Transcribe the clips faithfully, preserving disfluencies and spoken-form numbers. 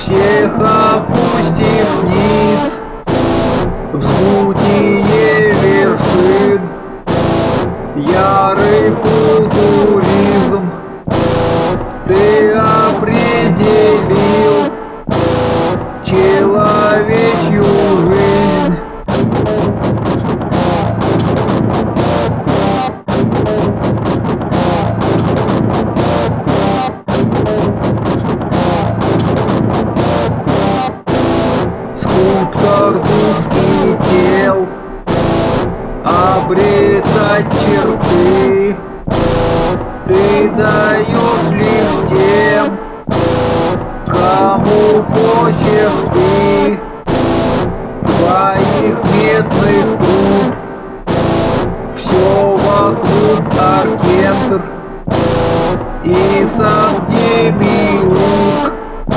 всех опустив ниц, вздутие вершин, ярый футуризм ты определил человечью жизнь. Скульптор душ и тел обретать черты ты даешь лишь тем, кому хочешь ты. Твоих медных труб все вокруг оркестр и сам демиург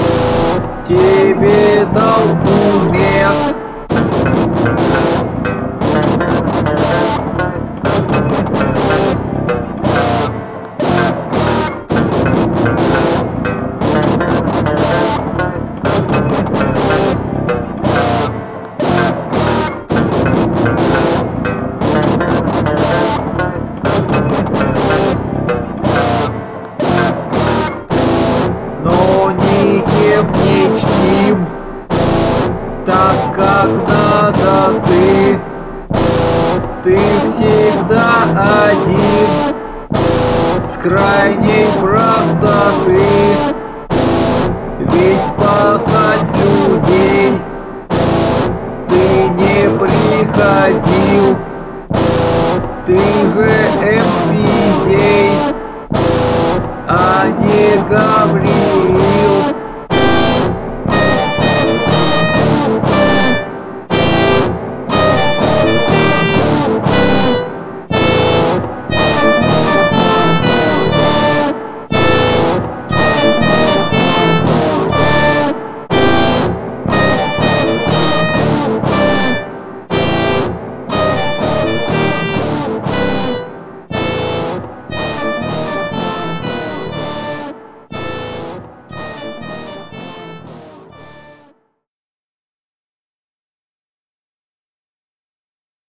тебе дал мест. Но никем не чтим, так как надо ты. Ты всегда один, с крайней простоты.